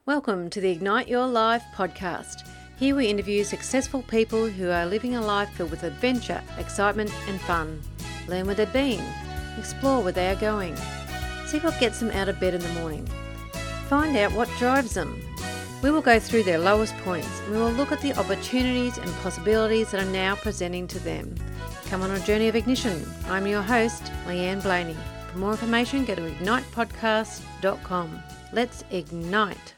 Welcome to the Ignite Your Life podcast. Here we interview successful people who are living a life filled with adventure, excitement and fun. Learn where they've been, explore where they are going, see what gets them out of bed in the morning, find out what drives them. We will go through their lowest points and we will look at the opportunities and possibilities that are now presenting to them. Come on a journey of ignition. I'm your host, Leanne Blaney. For more information, go to ignitepodcast.com. Let's ignite.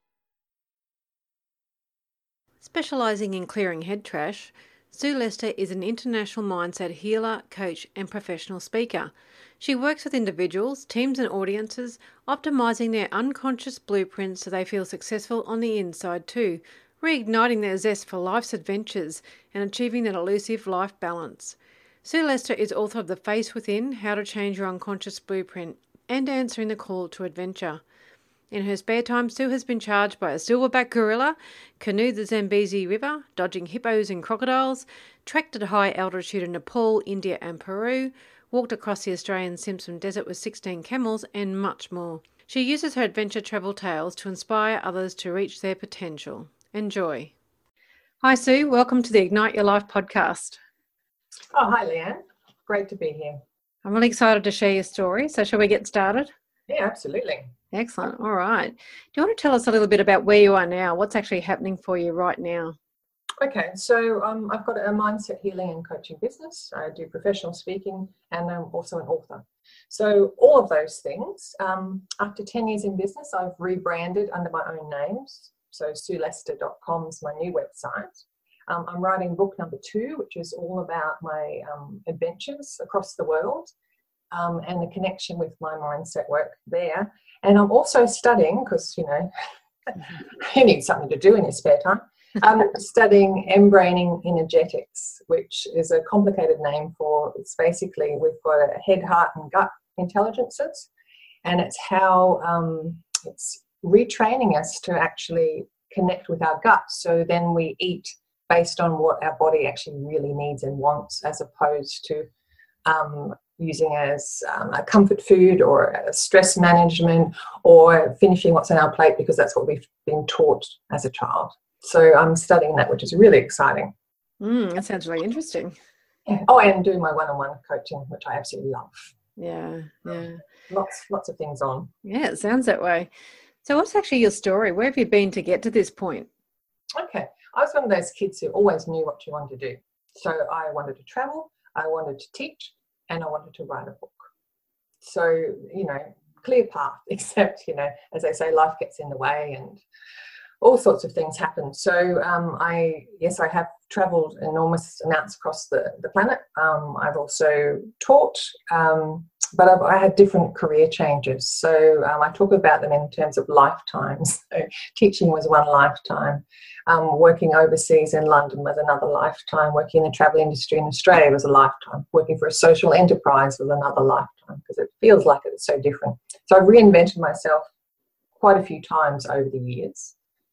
Specialising in clearing head trash, Sue Lester is an international mindset healer, coach and professional speaker. She works with individuals, teams and audiences, optimising their unconscious blueprints so they feel successful on the inside too, reigniting their zest for life's adventures and achieving that elusive life balance. Sue Lester is author of The Face Within, How to Change Your Unconscious Blueprint, and Answering the Call to Adventure. In her spare time, Sue has been charged by a silverback gorilla, canoed the Zambezi River, dodging hippos and crocodiles, trekked at high altitude in Nepal, India and Peru, walked across the Australian Simpson Desert with 16 camels, and much more. She uses her adventure travel tales to inspire others to reach their potential. Enjoy. Hi Sue, welcome to the Ignite Your Life podcast. Oh, hi Leanne. Great to be here. I'm really excited to share your story, so shall we get started? Yeah, absolutely. Excellent. All right. Do you want to tell us a little bit about where you are now? What's actually happening for you right now? Okay, so I've got a mindset healing and coaching business. I do professional speaking and I'm also an author. So all of those things, after 10 years in business, I've rebranded under my own names. So SueLester.com is my new website. I'm writing book number 2, which is all about my adventures across the world and the connection with my mindset work there. And I'm also studying, because, you know, you need something to do in your spare time. I'm studying embraining energetics, which is a complicated name for, it's basically, we've got a head, heart and gut intelligences. And it's how it's retraining us to actually connect with our gut. So then we eat based on what our body actually really needs and wants, as opposed to using as a comfort food or a stress management or finishing what's on our plate because that's what we've been taught as a child. So I'm studying that, which is really exciting. That sounds really interesting. Yeah. Oh, and doing my one-on-one coaching, which I absolutely love. Yeah. Lots of things on. Yeah, it sounds that way. So what's actually your story? Where have you been to get to this point? Okay. I was one of those kids who always knew what you wanted to do. So I wanted to travel, I wanted to teach, and I wanted to write a book. So, you know, clear path, except, you know, as they say, life gets in the way and all sorts of things happen. So I have travelled enormous amounts across the planet. I've also taught, but I had different career changes. So I talk about them in terms of lifetimes. So teaching was one lifetime. Working overseas in London was another lifetime. Working in the travel industry in Australia was a lifetime. Working for a social enterprise was another lifetime, because it feels like it's so different. So I've reinvented myself quite a few times over the years.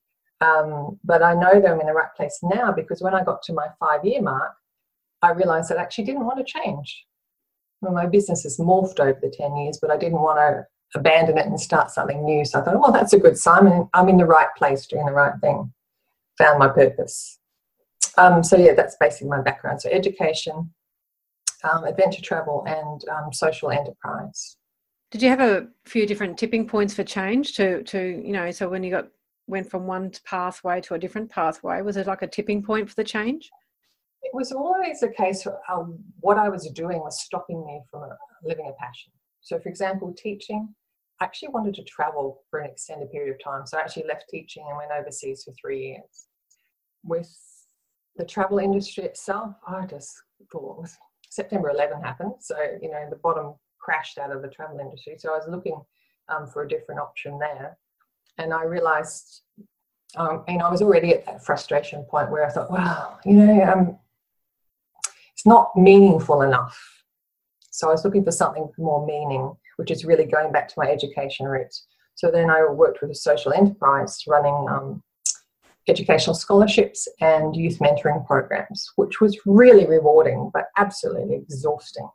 But I know that I'm in the right place now, because when I got to my 5-year mark, I realised that I actually didn't want to change. Well, my business has morphed over the 10 years, but I didn't want to abandon it and start something new. So I thought, well, that's a good sign. I'm in the right place doing the right thing. Found my purpose. So yeah, that's basically my background. So education, adventure travel and social enterprise. Did you have a few different tipping points for change to you know, so when you went from one pathway to a different pathway, was it like a tipping point for the change? It was always a case of what I was doing was stopping me from living a passion. So for example, teaching, I actually wanted to travel for an extended period of time. So I actually left teaching and went overseas for 3 years. With the travel industry itself, I just thought September 11 happened. So, you know, the bottom crashed out of the travel industry. So I was looking for a different option there. And I realised, I was already at that frustration point where I thought, wow, you know, it's not meaningful enough. So I was looking for something with more meaning, which is really going back to my education roots. So then I worked with a social enterprise running educational scholarships and youth mentoring programs, which was really rewarding, but absolutely exhausting.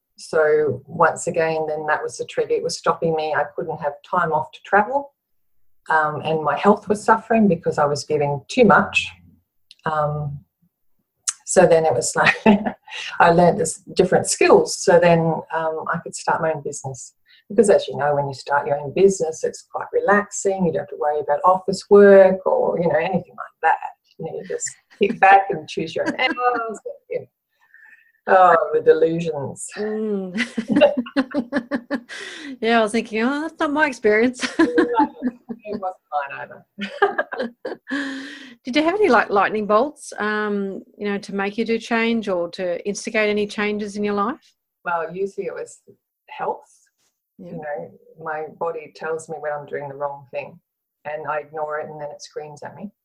So once again, then that was the trigger. It was stopping me. I couldn't have time off to travel. and my health was suffering because I was giving too much. So then it was like I learned this different skills. So then I could start my own business. Because as you know, when you start your own business, it's quite relaxing. You don't have to worry about office work or, anything like that. You just kick back and choose your own hours. Oh, the delusions. Yeah, I was thinking, that's not my experience. It wasn't mine either. Did you have any lightning bolts, to make you do change or to instigate any changes in your life? Well, usually it was health. Yeah. My body tells me when I'm doing the wrong thing and I ignore it and then it screams at me.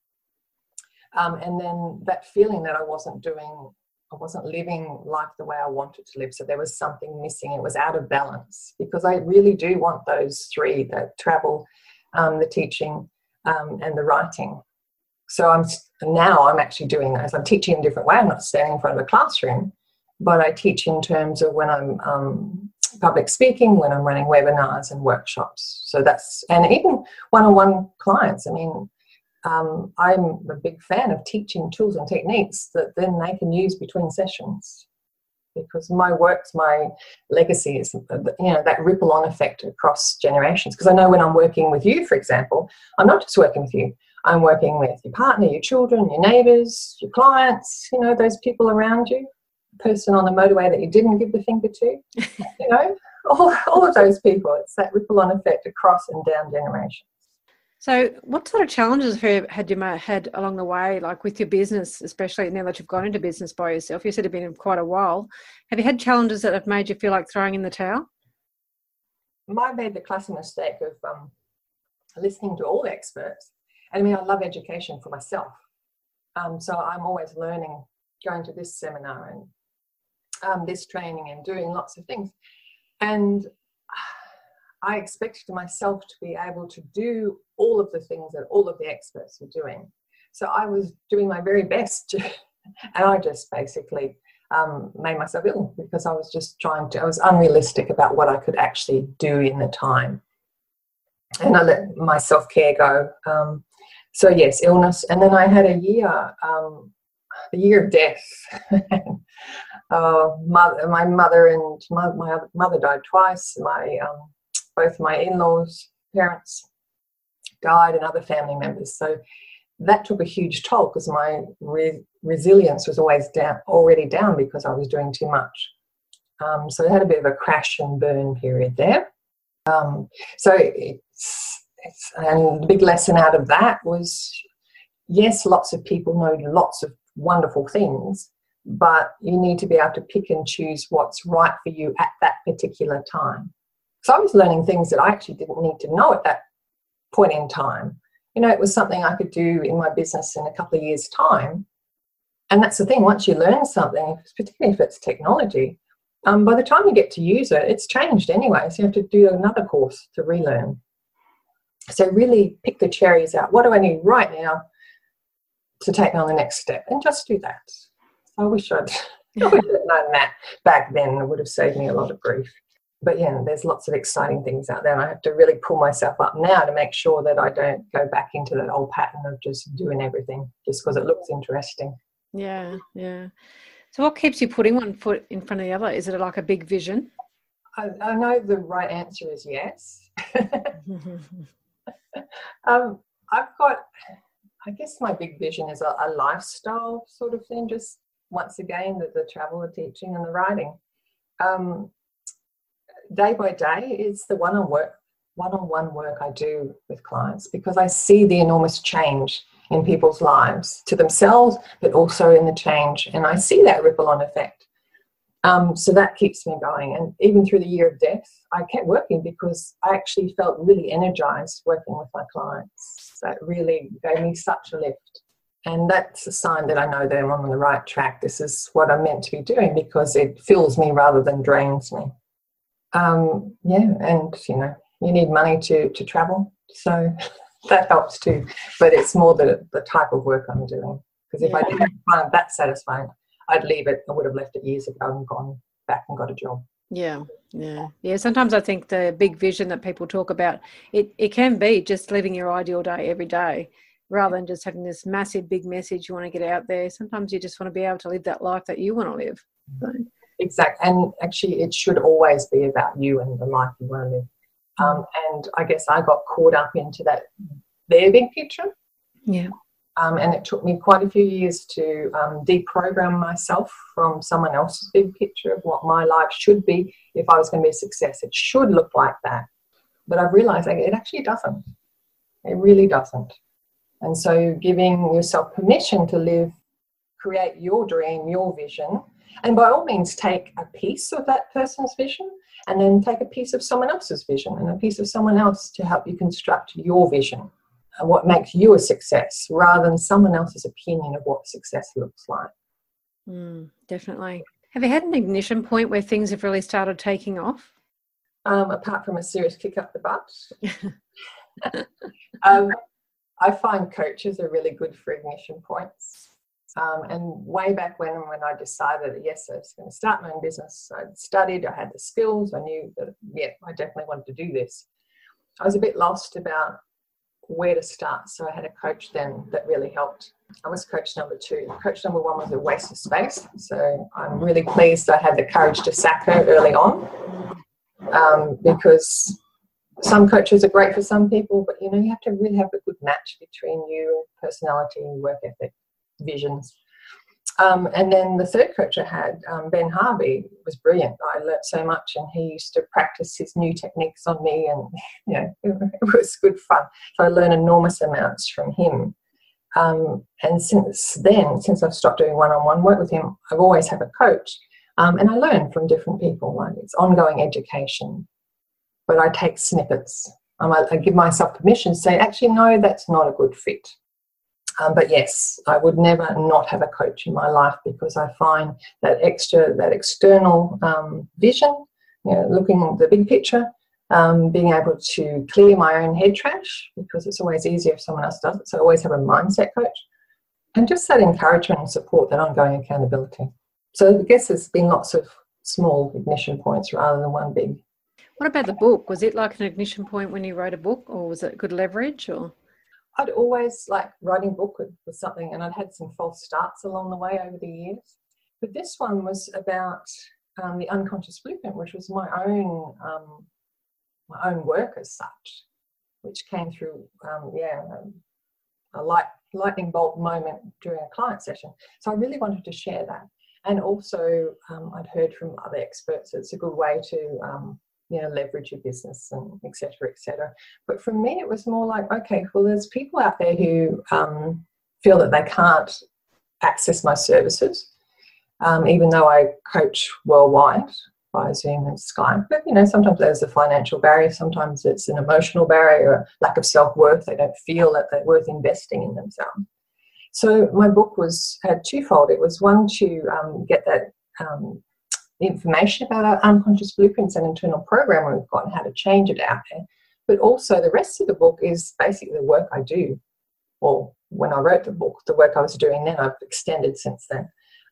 And then that feeling that I wasn't living life the way I wanted to live. So there was something missing. It was out of balance because I really do want those three, the travel, the teaching, and the writing. So I'm actually doing those. I'm teaching in a different way. I'm not standing in front of a classroom, but I teach in terms of when I'm public speaking, when I'm running webinars and workshops. So and even one-on-one clients. I mean, I'm a big fan of teaching tools and techniques that then they can use between sessions, because my legacy is, that ripple-on effect across generations. Because I know when I'm working with you, for example, I'm not just working with you. I'm working with your partner, your children, your neighbours, your clients, those people around you, the person on the motorway that you didn't give the finger to, all of those people. It's that ripple-on effect across and down generations. So what sort of challenges had you had along the way, like with your business, especially now that you've gone into business by yourself? You said it's been quite a while. Have you had challenges that have made you feel like throwing in the towel? I made the classic mistake of listening to all the experts. And I mean, I love education for myself. So I'm always learning, going to this seminar and this training and doing lots of things. And I expected myself to be able to do all of the things that all of the experts were doing. So I was doing my very best and I just basically made myself ill because I was just I was unrealistic about what I could actually do in the time. And I let my self-care go. So yes, illness. And then I had a year of death. My mother died twice. Both my in-laws' parents died and other family members. So that took a huge toll because my resilience was already down because I was doing too much. So I had a bit of a crash and burn period there. So and the big lesson out of that was, yes, lots of people know lots of wonderful things, but you need to be able to pick and choose what's right for you at that particular time. So I was learning things that I actually didn't need to know at that point in time. It was something I could do in my business in a couple of years' time. And that's the thing, once you learn something, particularly if it's technology, by the time you get to use it, it's changed anyway. So you have to do another course to relearn. So really pick the cherries out. What do I need right now to take on the next step? And just do that. I wish I'd known that back then. It would have saved me a lot of grief. But yeah, there's lots of exciting things out there. And I have to really pull myself up now to make sure that I don't go back into that old pattern of just doing everything just because it looks interesting. Yeah, yeah. So what keeps you putting one foot in front of the other? Is it like a big vision? I know the right answer is yes. I've got, I guess my big vision is a lifestyle sort of thing, just once again, the travel, the teaching and the writing. Day by day, it's the one-on-one work I do with clients because I see the enormous change in people's lives, to themselves, but also in the change. And I see that ripple-on effect. So that keeps me going. And even through the year of death, I kept working because I actually felt really energized working with my clients. That really gave me such a lift. And that's a sign that I know that I'm on the right track. This is what I'm meant to be doing because it fills me rather than drains me. And, you need money to travel. So that helps too. But it's more the type of work I'm doing. Because if I didn't find that satisfying, I'd leave it. I would have left it years ago and gone back and got a job. Yeah, yeah, yeah. Sometimes I think the big vision that people talk about, it can be just living your ideal day every day, rather than just having this massive big message you want to get out there. Sometimes you just want to be able to live that life that you want to live. So, Exactly. And actually, it should always be about you and the life you want to live. And I guess I got caught up into that, their big picture. yeah. And it took me quite a few years to deprogram myself from someone else's big picture of what my life should be if I was going to be a success. It should look like that. But I've realised it actually doesn't. It really doesn't. And so giving yourself permission to live, create your dream, your vision, and by all means take a piece of that person's vision and then take a piece of someone else's vision and a piece of someone else to help you construct your vision and what makes you a success rather than someone else's opinion of what success looks like. Definitely. Have you had an ignition point where things have really started taking off? Apart from a serious kick up the butt. I find coaches are really good for ignition points. And way back when I decided, yes, I was going to start my own business, I'd studied, I had the skills, I knew that, yeah, I definitely wanted to do this. I was a bit lost about where to start. So I had a coach then that really helped. I was coach number 2. Coach number 1 was a waste of space. So I'm really pleased I had the courage to sack her early on, because some coaches are great for some people, but you have to really have a good match between you, personality, work ethic, visions. And then the third coach I had, Ben Harvey, was brilliant. I learnt so much, and he used to practice his new techniques on me, and it was good fun. So I learned enormous amounts from him. And since I've stopped doing one-on-one work with him, I've always had a coach, and I learn from different people. Like, it's ongoing education, but I take snippets. I give myself permission to say, actually, no, that's not a good fit. But yes, I would never not have a coach in my life, because I find that external vision, looking at the big picture, being able to clear my own head trash, because it's always easier if someone else does it. So I always have a mindset coach, and just that encouragement and support, that ongoing accountability. So I guess there's been lots of small ignition points rather than one big. What about the book? Was it like an ignition point when you wrote a book, or was it good leverage? Or I'd always like writing a book with something, and I'd had some false starts along the way over the years. But this one was about the unconscious blueprint, which was my own work as such, which came through a lightning bolt moment during a client session. So I really wanted to share that, and also I'd heard from other experts that it's a good way to leverage your business and et cetera, et cetera. But for me, it was more like, okay, well, there's people out there who feel that they can't access my services, even though I coach worldwide via Zoom and Skype. But, sometimes there's a financial barrier. Sometimes it's an emotional barrier, a lack of self-worth. They don't feel that they're worth investing in themselves. So my book had twofold. It was one to get that information about our unconscious blueprints and internal programming we've got and how to change it out there. But also the rest of the book is basically the work I do. Well, when I wrote the book, the work I was doing then, I've extended since then.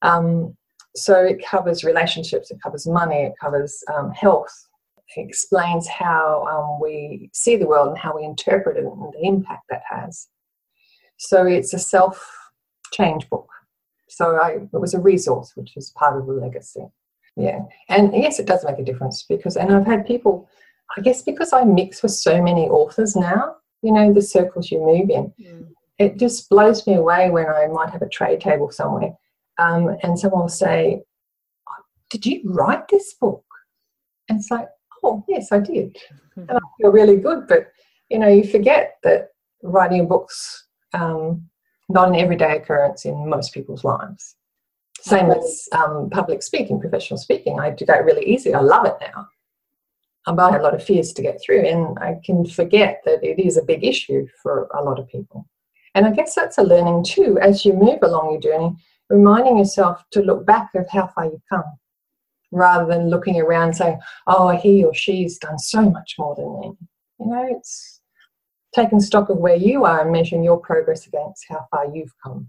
So it covers relationships, it covers money, it covers health. It explains how we see the world and how we interpret it and the impact that has. So it's a self-change book. So it was a resource, which is part of the legacy. Yeah. And yes, it does make a difference, and I've had people, I guess because I mix with so many authors now, the circles you move in, it just blows me away when I might have a trade table somewhere and someone will say, did you write this book? And it's like, oh, yes, I did. And I feel really good. But, you forget that writing a book's not an everyday occurrence in most people's lives. Same as public speaking, professional speaking. I do that really easily. I love it now. But I had a lot of fears to get through, and I can forget that it is a big issue for a lot of people. And I guess that's a learning too, as you move along your journey, reminding yourself to look back at how far you've come, rather than looking around and saying, oh, he or she's done so much more than me. It's taking stock of where you are and measuring your progress against how far you've come.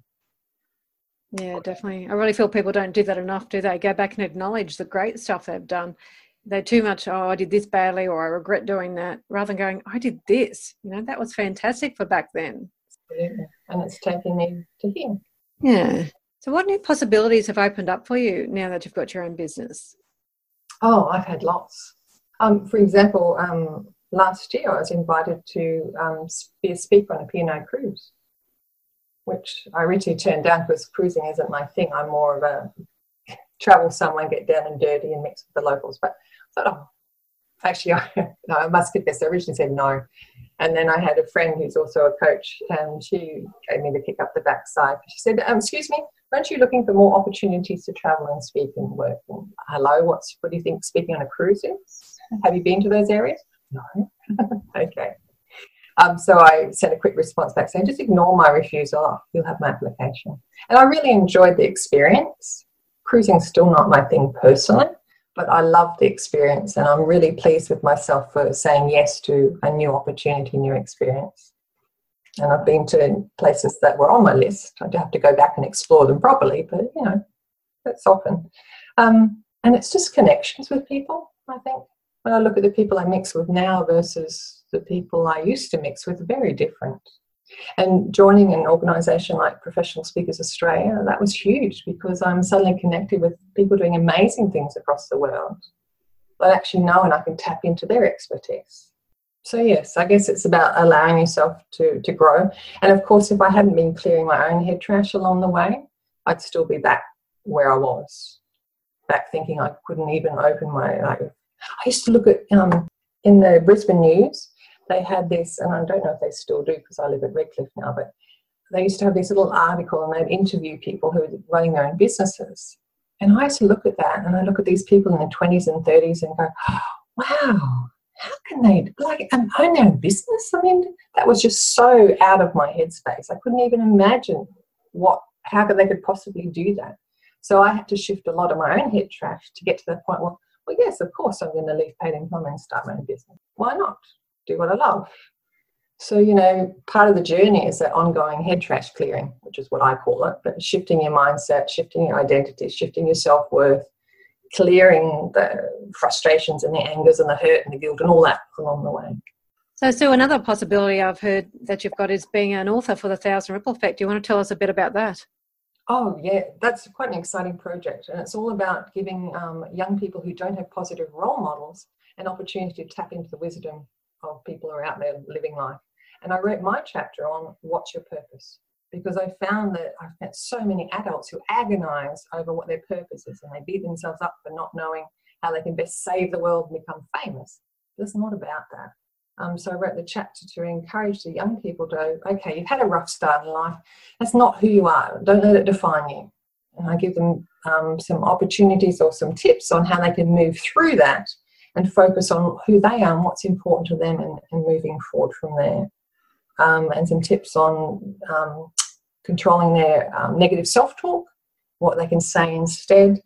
Yeah, definitely. I really feel people don't do that enough, do they? Go back and acknowledge the great stuff they've done. They're too much, oh, I did this badly or I regret doing that, rather than going, I did this. That was fantastic for back then. Absolutely. And it's taking me to here. Yeah. So what new possibilities have opened up for you now that you've got your own business? Oh, I've had lots. For example, last year I was invited to be a speaker on a P&O cruise, which I originally turned down because cruising isn't my thing. I'm more of a travel somewhere, get down and dirty and mix with the locals. But I thought, oh, actually, I must confess, I originally said no. And then I had a friend who's also a coach, and she gave me the kick up the backside. She said, excuse me, aren't you looking for more opportunities to travel and speak and work? And, hello, what do you think speaking on a cruise is? Have you been to those areas? No. Okay. So I sent a quick response back saying, just ignore my refusal. Oh, you'll have my application. And I really enjoyed the experience. Cruising's still not my thing personally, but I love the experience, and I'm really pleased with myself for saying yes to a new opportunity, new experience. And I've been to places that were on my list. I'd have to go back and explore them properly, but, that's often. And it's just connections with people, I think. When I look at the people I mix with now versus the people I used to mix with, very different. And joining an organisation like Professional Speakers Australia, that was huge because I'm suddenly connected with people doing amazing things across the world. I actually know and I can tap into their expertise. So yes, I guess it's about allowing yourself to grow. And of course, if I hadn't been clearing my own head trash along the way, I'd still be back where I was, back thinking I couldn't even open I used to look at, in the Brisbane News, they had this, and I don't know if they still do because I live at Redcliffe now, but they used to have this little article and they'd interview people who were running their own businesses. And I used to look at that, and I look at these people in their 20s and 30s and go, oh, wow, how can they own their own business? I mean, that was just so out of my headspace. I couldn't even imagine how they could possibly do that. So I had to shift a lot of my own head trash to get to the point, well, yes, of course I'm going to leave paid employment and start my own business. Why not? Do what I love. So, part of the journey is that ongoing head trash clearing, which is what I call it, but shifting your mindset, shifting your identity, shifting your self-worth, clearing the frustrations and the angers and the hurt and the guilt and all that along the way. So, Sue, another possibility I've heard that you've got is being an author for the 1,000 Ripple Effect. Do you want to tell us a bit about that? Oh, yeah, that's quite an exciting project. And it's all about giving young people who don't have positive role models an opportunity to tap into the wisdom of people who are out there living life. And I wrote my chapter on what's your purpose, because I found that I've met so many adults who agonize over what their purpose is, and they beat themselves up for not knowing how they can best save the world and become famous. But it's not about that. So I wrote the chapter to encourage the young people to, okay, you've had a rough start in life. That's not who you are. Don't let it define you. And I give them some opportunities or some tips on how they can move through that and focus on who they are and what's important to them, and moving forward from there. And some tips on controlling their negative self-talk, what they can say instead.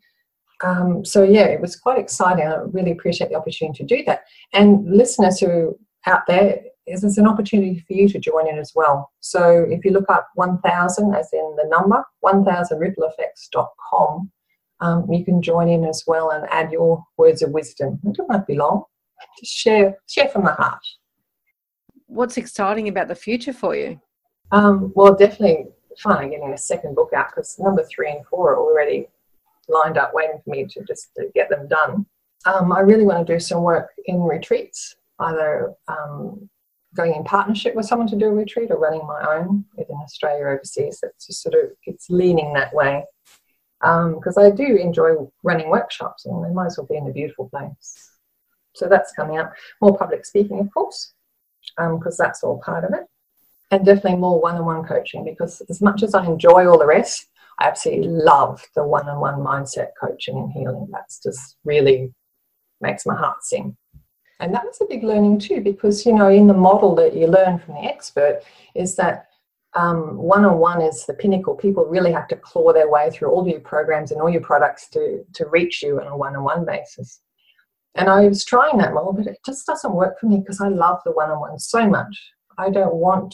So yeah, it was quite exciting. I really appreciate the opportunity to do that. And listeners who are out there, there's an opportunity for you to join in as well. So if you look up 1000, as in the number, 1000rippleeffects.com, you can join in as well and add your words of wisdom. It doesn't have to be long. Just share from the heart. What's exciting about the future for you? Well, definitely finally getting a second book out, because number 3 and 4 are already lined up waiting for me to get them done. I really want to do some work in retreats, either going in partnership with someone to do a retreat or running my own within Australia or overseas. That's just it's leaning that way. Because I do enjoy running workshops, and they might as well be in a beautiful place. So that's coming up. More public speaking, of course, because that's all part of it. And definitely more one-on-one coaching, because as much as I enjoy all the rest, I absolutely love the one-on-one mindset coaching and healing. That's just really makes my heart sing. And that was a big learning too, because, in the model that you learn from the expert is that one-on-one is the pinnacle. People really have to claw their way through all your programs and all your products to reach you on a one-on-one basis. And I was trying that model, but it just doesn't work for me, because I love the one-on-one so much. I want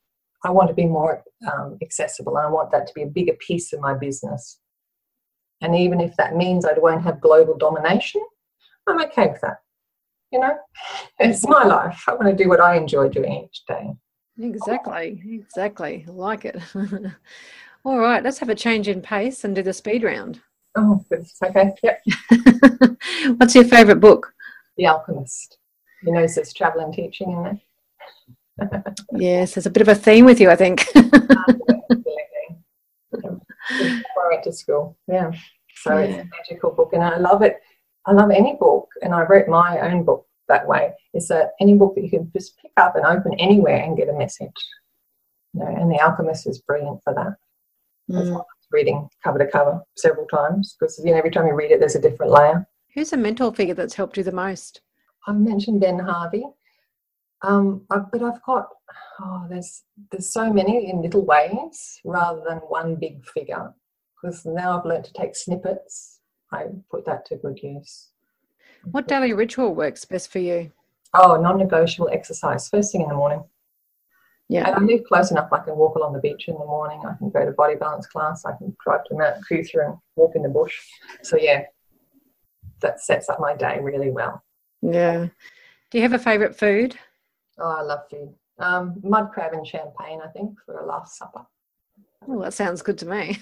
to be more accessible, and I want that to be a bigger piece of my business. And even if that means I won't have global domination, I'm okay with that. You know, it's my life. I want to do what I enjoy doing each day. Exactly. I like it. All right, let's have a change in pace and do the speed round. Oh, goodness. Okay. Yep. What's your favourite book? The Alchemist. You know, there's travel and teaching in there. Yes, there's a bit of a theme with you, I think. Absolutely. Before I went to school. Yeah. So it's a magical book, and I love it. I love any book, and I wrote my own book that way. Is that any book that you can just pick up and open anywhere and get a message. You know, and The Alchemist is brilliant for that. That's why I was reading cover to cover several times, because every time you read it, there's a different layer. Who's a mentor figure that's helped you the most? I mentioned Ben Harvey, but I've got there's so many in little ways rather than one big figure. Because now I've learned to take snippets. I put that to good use. What daily ritual works best for you? Oh, non-negotiable exercise first thing in the morning. Yeah. And I live close enough. I can walk along the beach in the morning. I can go to body balance class. I can drive to Mount Coot-tha and walk in the bush. So yeah, that sets up my day really well. Yeah. Do you have a favourite food? Oh, I love food. Mud crab and champagne, I think, for a last supper. Oh, that sounds good to me.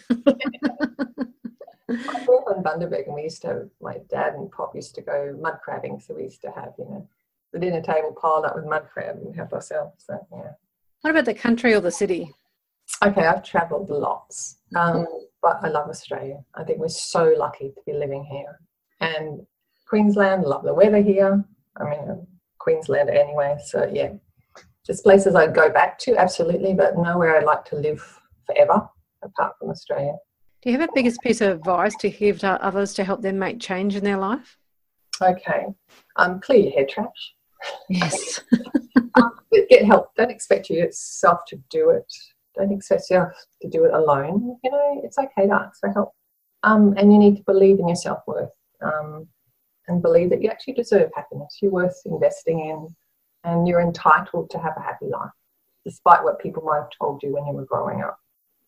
I grew up in Bundaberg, and we used to have, my dad and Pop used to go mud crabbing, so we used to have, the dinner table piled up with mud crab and we help ourselves. So yeah. What about the country or the city? Okay, I've travelled lots, but I love Australia. I think we're so lucky to be living here. And Queensland, love the weather here. I mean, Queenslander anyway, so yeah. Just places I'd go back to, absolutely, but nowhere I'd like to live forever, apart from Australia. Do you have a biggest piece of advice to give to others to help them make change in their life? Okay. Clear your head trash. Yes. Get help. Don't expect yourself to do it. Don't expect yourself to do it alone. It's okay to ask for help. And you need to believe in your self-worth and believe that you actually deserve happiness. You're worth investing in, and you're entitled to have a happy life, despite what people might have told you when you were growing up.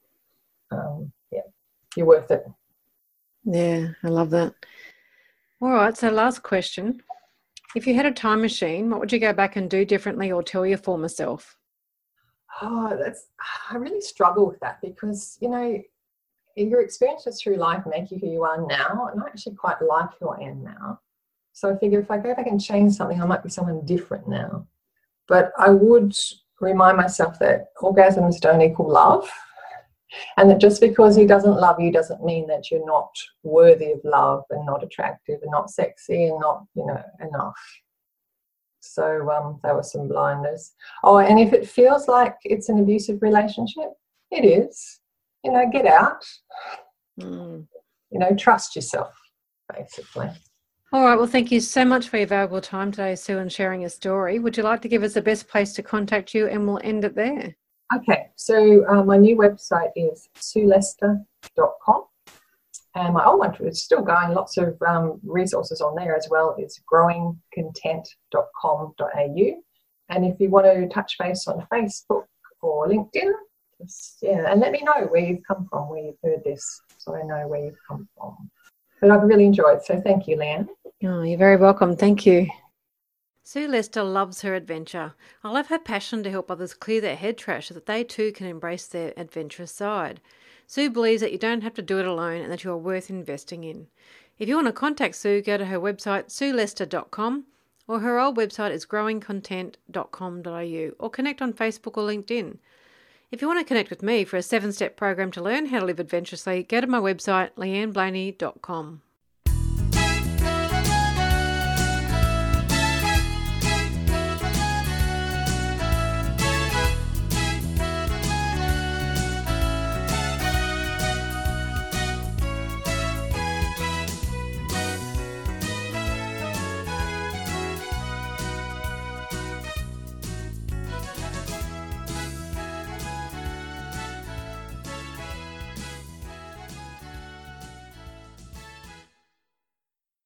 You're worth it. Yeah, I love that. All right, so last question. If you had a time machine, what would you go back and do differently or tell your former self? I really struggle with that because, your experiences through life make you who you are now, and I actually quite like who I am now. So I figure if I go back and change something, I might be someone different now. But I would remind myself that orgasms don't equal love. And that just because he doesn't love you doesn't mean that you're not worthy of love and not attractive and not sexy and not, enough. So there were some blinders. Oh, and if it feels like it's an abusive relationship, it is. Get out. Trust yourself, basically. All right, well, thank you so much for your valuable time today, Sue, and sharing your story. Would you like to give us the best place to contact you, and we'll end it there? Okay, so my new website is suelester.com, and my old one is still going. Lots of resources on there as well. It's growingcontent.com.au, and if you want to touch base on Facebook or LinkedIn, and let me know where you've come from, where you've heard this, so I know where you've come from. But I've really enjoyed it, so thank you, Leanne. Oh, you're very welcome. Thank you. Sue Lester loves her adventure. I love her passion to help others clear their head trash so that they too can embrace their adventurous side. Sue believes that you don't have to do it alone and that you are worth investing in. If you want to contact Sue, go to her website suelester.com, or her old website is growingcontent.com.au, or connect on Facebook or LinkedIn. If you want to connect with me for a 7-step program to learn how to live adventurously, go to my website leanneblaney.com.